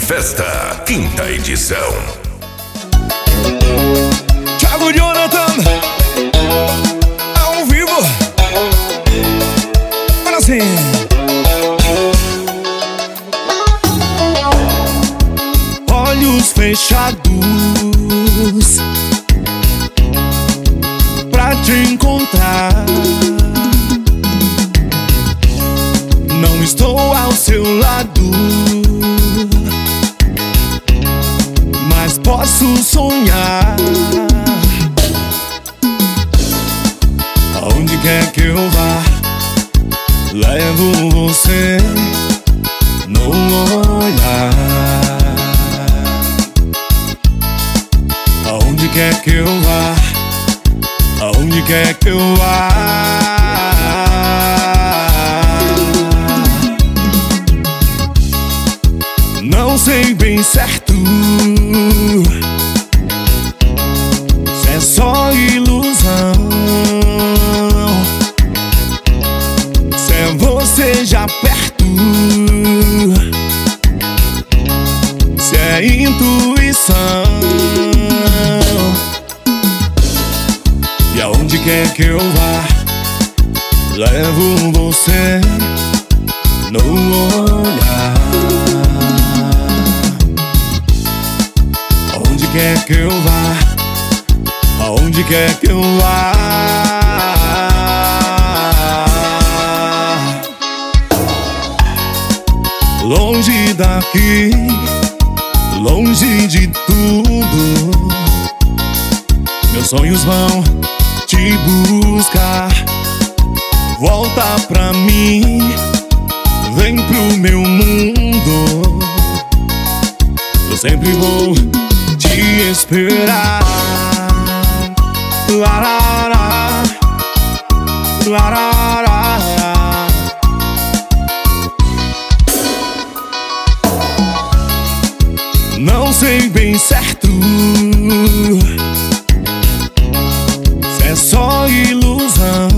Festa, quinta edição. Thiago Jonathan, ao vivo. Agora sim. Olhos fechados pra te encontrar. Não estou ao seu lado, mas posso sonhar. Aonde quer que eu vá, levo você no olhar. Aonde quer que eu vá, aonde quer que eu vá. Não sei bem certo se é só ilusão, se é você já perto, se é intuição. E aonde quer que eu vá, levo você no olhar. Aonde quer que eu vá, aonde quer que eu vá. Longe daqui, longe de tudo, meus sonhos vão te buscar. Volta pra mim, vem pro meu mundo. Eu sempre vou te esperar. Larará, larará. Não sei bem certo se é só ilusão,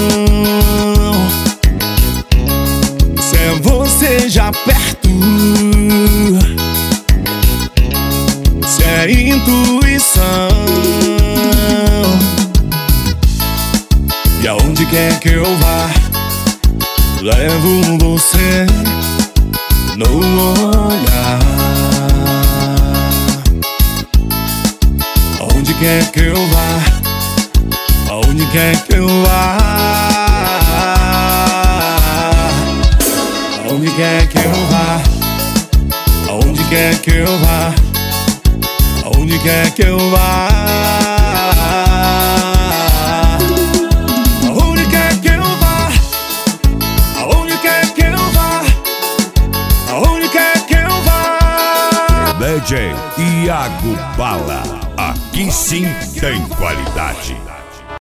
se é você já perto, se é intuição. E aonde quer que eu vá, levo você no olhar. Aonde quer que eu vá, aonde quer que eu vá. Aonde quer que eu vá, aonde quer que eu vá. Aonde quer que eu vá, aonde quer que eu vá, aonde quer que eu vá, aonde quer que eu vá. DJ Iago Bala, aqui sim tem qualidade.